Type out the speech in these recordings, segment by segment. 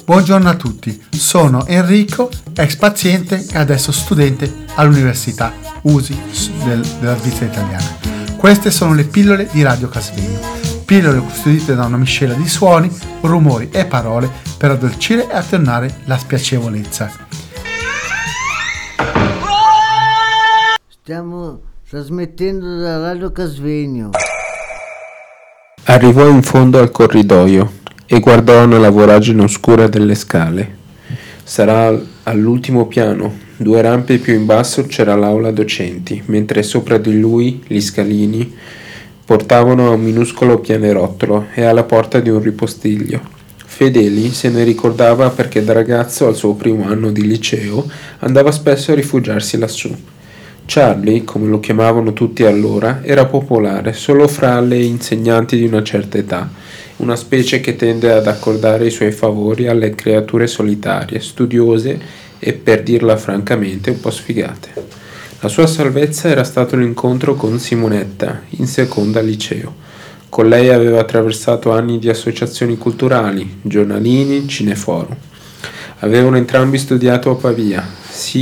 Buongiorno a tutti, sono Enrico, ex paziente e adesso studente all'Università USI della Svizzera italiana. Queste sono le pillole di Radio Casvegno, pillole custodite da una miscela di suoni, rumori e parole per addolcire e attenuare la spiacevolezza. Stiamo trasmettendo da Radio Casvegno. Arrivò in fondo al corridoio e guardò nella voragine oscura delle scale. Sarà all'ultimo piano. 2 rampe più in basso c'era l'aula docenti, mentre sopra di lui gli scalini portavano a un minuscolo pianerottolo e alla porta di un ripostiglio. Fedeli se ne ricordava perché da ragazzo al suo primo anno di liceo andava spesso a rifugiarsi lassù. Charlie, come lo chiamavano tutti allora, era popolare solo fra le insegnanti di una certa età, una specie che tende ad accordare i suoi favori alle creature solitarie, studiose e, per dirla francamente, un po' sfigate. La sua salvezza era stato l'incontro con Simonetta, in seconda liceo. Con lei aveva attraversato anni di associazioni culturali, giornalini, cineforum. Avevano entrambi studiato a Pavia,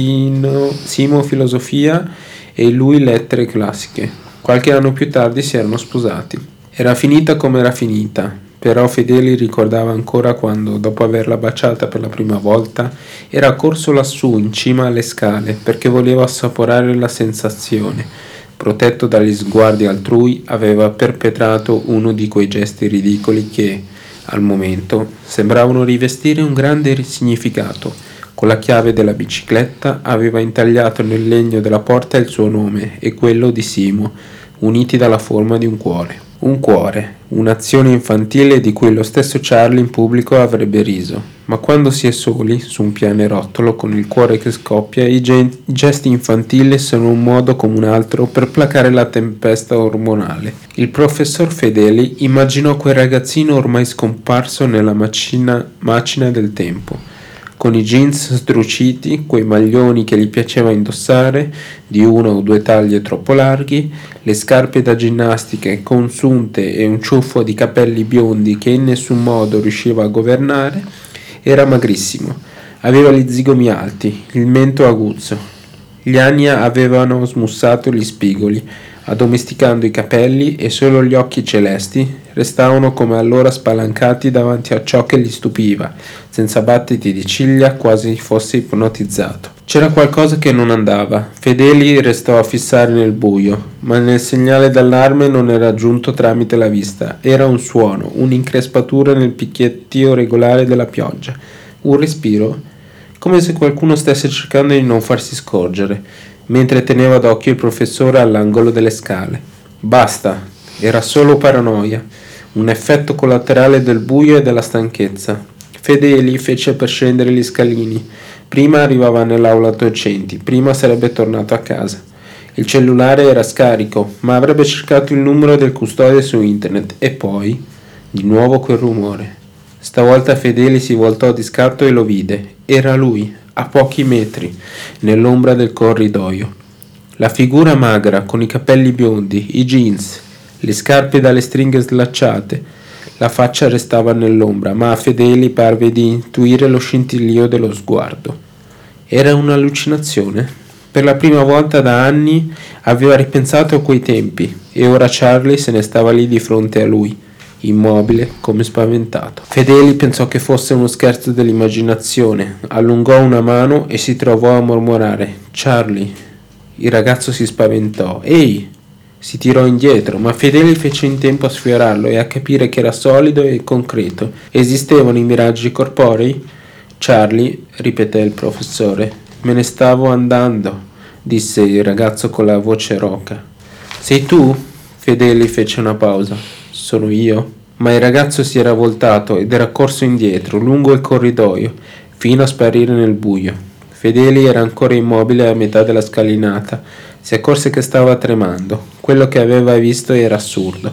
Simo filosofia e lui lettere classiche. Qualche anno più tardi si erano sposati. Era finita come era finita, però Fedeli ricordava ancora quando, dopo averla baciata per la prima volta, era corso lassù in cima alle scale perché voleva assaporare la sensazione. Protetto dagli sguardi altrui, aveva perpetrato uno di quei gesti ridicoli che, al momento, sembravano rivestire un grande significato. Con la chiave della bicicletta aveva intagliato nel legno della porta il suo nome e quello di Simo, uniti dalla forma di un cuore. Un cuore, un'azione infantile di cui lo stesso Charlie in pubblico avrebbe riso. Ma quando si è soli, su un pianerottolo con il cuore che scoppia, i gesti infantili sono un modo come un altro per placare la tempesta ormonale. Il professor Fedeli immaginò quel ragazzino ormai scomparso nella macina del tempo, con i jeans sdruciti, quei maglioni che gli piaceva indossare, di 1 o 2 taglie troppo larghi, le scarpe da ginnastica consunte e un ciuffo di capelli biondi che in nessun modo riusciva a governare. Era magrissimo, aveva gli zigomi alti, il mento aguzzo. Gli anni avevano smussato gli spigoli, addomesticando i capelli, e solo gli occhi celesti restavano come allora spalancati davanti a ciò che gli stupiva, senza battiti di ciglia, quasi fosse ipnotizzato. C'era qualcosa che non andava. Fedeli restò a fissare nel buio, ma nel segnale d'allarme non era giunto tramite la vista. Era un suono, un'increspatura nel picchiettio regolare della pioggia, un respiro, come se qualcuno stesse cercando di non farsi scorgere, mentre teneva d'occhio il professore all'angolo delle scale. Basta, era solo paranoia, un effetto collaterale del buio e della stanchezza. Fedeli fece per scendere gli scalini. Prima arrivava nell'aula docenti, prima sarebbe tornato a casa. Il cellulare era scarico, ma avrebbe cercato il numero del custode su internet e poi, di nuovo quel rumore. Stavolta Fedeli si voltò di scatto e lo vide. Era lui, a pochi metri, nell'ombra del corridoio. La figura magra, con i capelli biondi, i jeans, le scarpe dalle stringhe slacciate. La faccia restava nell'ombra, ma a Fedeli parve di intuire lo scintillio dello sguardo. Era un'allucinazione? Per la prima volta da anni aveva ripensato a quei tempi, e ora Charlie se ne stava lì di fronte a lui, immobile, come spaventato. Fedeli pensò che fosse uno scherzo dell'immaginazione, allungò una mano e si trovò a mormorare: Charlie. Il ragazzo si spaventò. Ehi! Si tirò indietro, ma Fedeli fece in tempo a sfiorarlo e a capire che era solido e concreto. Esistevano i miraggi corporei? Charlie, ripeté il professore. Me ne stavo andando, disse il ragazzo con la voce roca. Sei tu? Fedeli fece una pausa. Sono io? Ma il ragazzo si era voltato ed era corso indietro, lungo il corridoio, fino a sparire nel buio. Fedeli era ancora immobile a metà della scalinata. Si accorse che stava tremando. Quello che aveva visto era assurdo.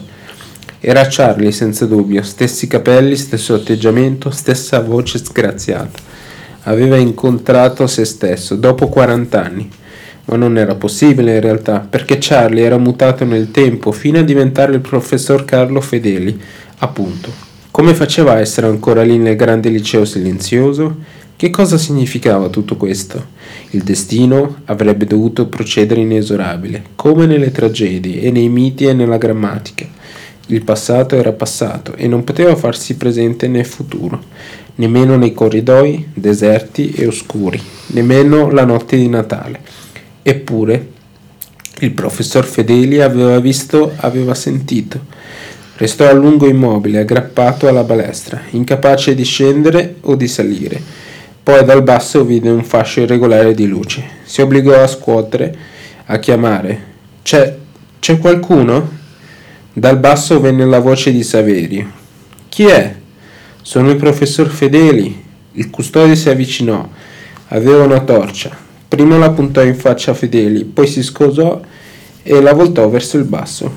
Era Charlie senza dubbio, stessi capelli, stesso atteggiamento, stessa voce sgraziata. Aveva incontrato se stesso dopo 40 anni. Ma non era possibile in realtà, perché Charlie era mutato nel tempo fino a diventare il professor Carlo Fedeli, appunto. Come faceva a essere ancora lì nel grande liceo silenzioso? Che cosa significava tutto questo? Il destino avrebbe dovuto procedere inesorabile, come nelle tragedie e nei miti e nella grammatica. Il passato era passato e non poteva farsi presente nel futuro, nemmeno nei corridoi deserti e oscuri, nemmeno la notte di Natale. Eppure il professor Fedeli aveva sentito. Restò a lungo immobile, aggrappato alla balestra, incapace di scendere o di salire. Poi dal basso vide un fascio irregolare di luce. Si obbligò a scuotere, a chiamare. C'è qualcuno? Dal basso venne la voce di Saverio. Chi è? Sono il professor Fedeli. Il custode si avvicinò. Aveva una torcia. Prima la puntò in faccia a Fedeli, poi si scosò e la voltò verso il basso.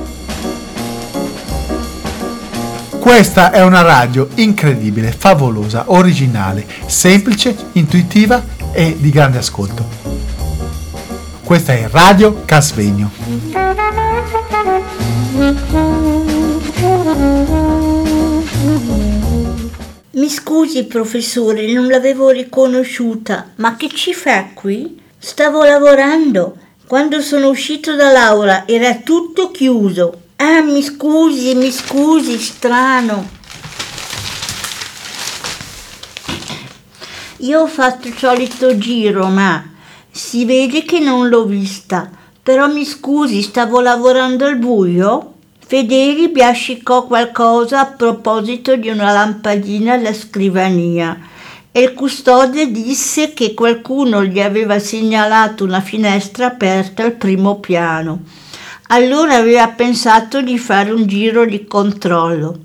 Questa è una radio incredibile, favolosa, originale, semplice, intuitiva e di grande ascolto. Questa è Radio Casvegno. Mi scusi professore, non l'avevo riconosciuta, ma che ci fa qui? Stavo lavorando. Quando sono uscito dall'aula era tutto chiuso. Ah, mi scusi, strano. Io ho fatto il solito giro, ma si vede che non l'ho vista. Però mi scusi, stavo lavorando al buio? Fedeli biascicò qualcosa a proposito di una lampadina alla scrivania e il custode disse che qualcuno gli aveva segnalato una finestra aperta al primo piano. Allora aveva pensato di fare un giro di controllo.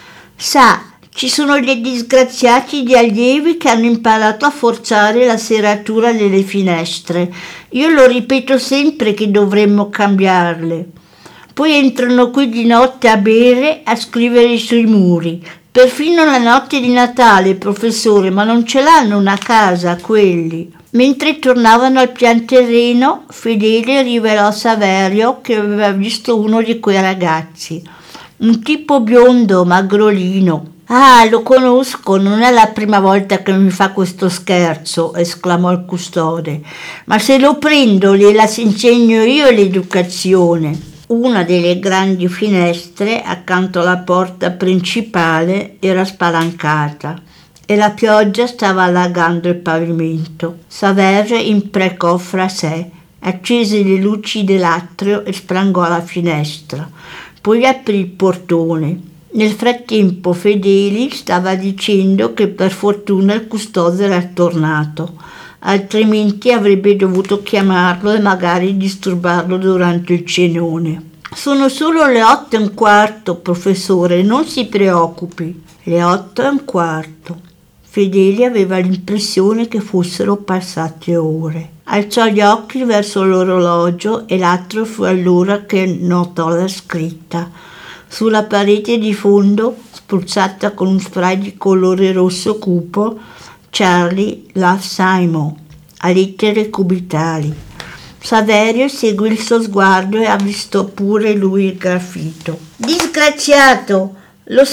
Sa, ci sono dei disgraziati di allievi che hanno imparato a forzare la serratura delle finestre. Io lo ripeto sempre che dovremmo cambiarle. Poi entrano qui di notte a bere, a scrivere sui muri. Perfino la notte di Natale, professore, ma non ce l'hanno una casa quelli. Mentre tornavano al pian terreno, Fedele rivelò a Saverio che aveva visto uno di quei ragazzi. Un tipo biondo, magrolino. Ah, lo conosco, non è la prima volta che mi fa questo scherzo, esclamò il custode. Ma se lo prendo gliela insegno io l'educazione. Una delle grandi finestre accanto alla porta principale era spalancata e la pioggia stava allagando il pavimento. Saverio imprecò fra sé, accese le luci dell'atrio e sprangò la finestra. Poi aprì il portone. Nel frattempo Fedeli stava dicendo che per fortuna il custode era tornato, altrimenti avrebbe dovuto chiamarlo e magari disturbarlo durante il cenone. Sono solo le 8:15, professore, non si preoccupi. Le 8:15. Fedeli aveva l'impressione che fossero passate ore. Alzò gli occhi verso l'orologio e l'altro fu allora che notò la scritta. Sulla parete di fondo, spruzzata con un spray di colore rosso cupo, Charlie Love Simon, a lettere cubitali. Saverio seguì il suo sguardo e avvistò pure lui il graffito. Disgraziato! Lo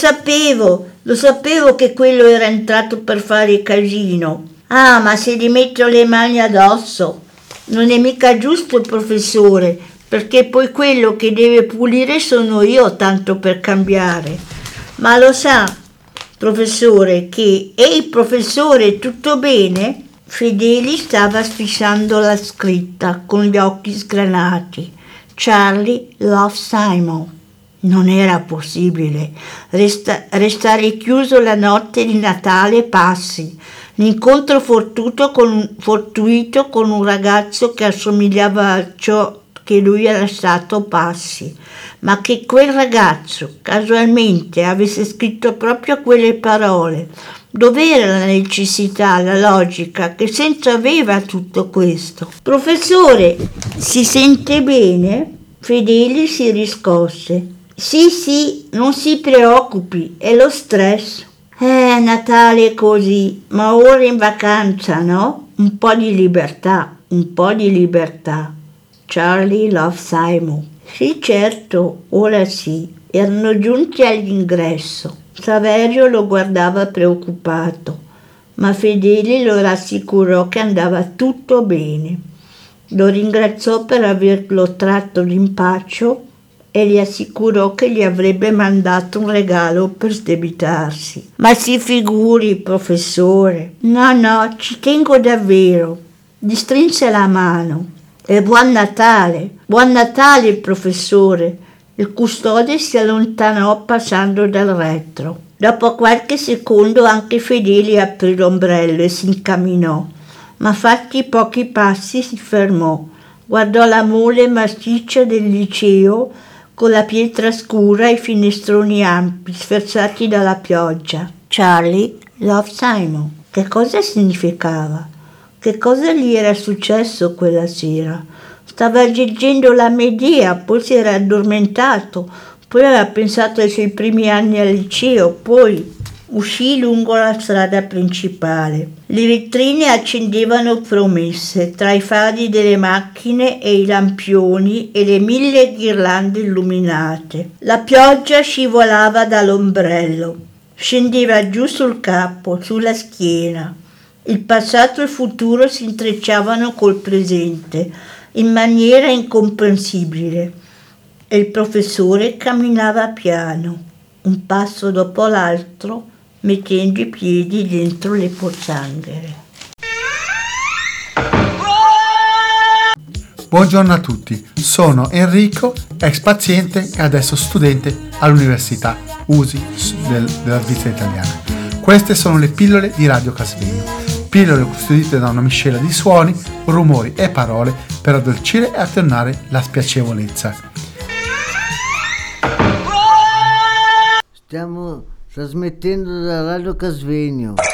sapevo che quello era entrato per fare casino. Ah, ma se gli metto le mani addosso. Non è mica giusto, professore, perché poi quello che deve pulire sono io, tanto per cambiare. Ma lo sa, professore, che... Ehi, professore, tutto bene? Fedeli stava sfisciando la scritta con gli occhi sgranati. Charlie Love Simon. Non era possibile. Restare chiuso la notte di Natale passi. L'incontro fortuito con un ragazzo che assomigliava a ciò che lui era stato passi, ma che quel ragazzo casualmente avesse scritto proprio quelle parole. Dov'era la necessità, la logica? Che senso aveva tutto questo? Professore, si sente bene? Fedeli si riscosse. Sì, non si preoccupi, è lo stress. Natale così, ma ora in vacanza, no? Un po' di libertà. Charlie Love Simon. Sì, certo, ora sì. Erano giunti all'ingresso. Saverio lo guardava preoccupato, ma Fedeli lo rassicurò che andava tutto bene. Lo ringraziò per averlo tratto d'impaccio e gli assicurò che gli avrebbe mandato un regalo per sdebitarsi. Ma si figuri, professore. No, ci tengo davvero. Gli strinse la mano. E buon Natale, professore. Il custode si allontanò passando dal retro. Dopo qualche secondo anche Fedeli aprì l'ombrello e si incamminò, ma fatti pochi passi si fermò. Guardò la mole massiccia del liceo con la pietra scura e i finestroni ampi sferzati dalla pioggia. Charlie Love Simon. Che cosa significava? Che cosa gli era successo quella sera? Stava leggendo la Medea, poi si era addormentato, poi aveva pensato ai suoi primi anni al liceo, poi uscì lungo la strada principale. Le vetrine accendevano promesse tra i fari delle macchine e i lampioni e le 1000 ghirlande illuminate. La pioggia scivolava dall'ombrello, scendeva giù sul capo, sulla schiena. Il passato e il futuro si intrecciavano col presente in maniera incomprensibile e il professore camminava piano, un passo dopo l'altro, mettendo i piedi dentro le pozzanghere. Buongiorno a tutti, sono Enrico, ex paziente e adesso studente all'Università USI della Svizzera italiana. Queste sono le pillole di Radio Casvegno. Pillole custodite da una miscela di suoni, rumori e parole per addolcire e attenuare la spiacevolezza. Stiamo trasmettendo da Radio Casvegno.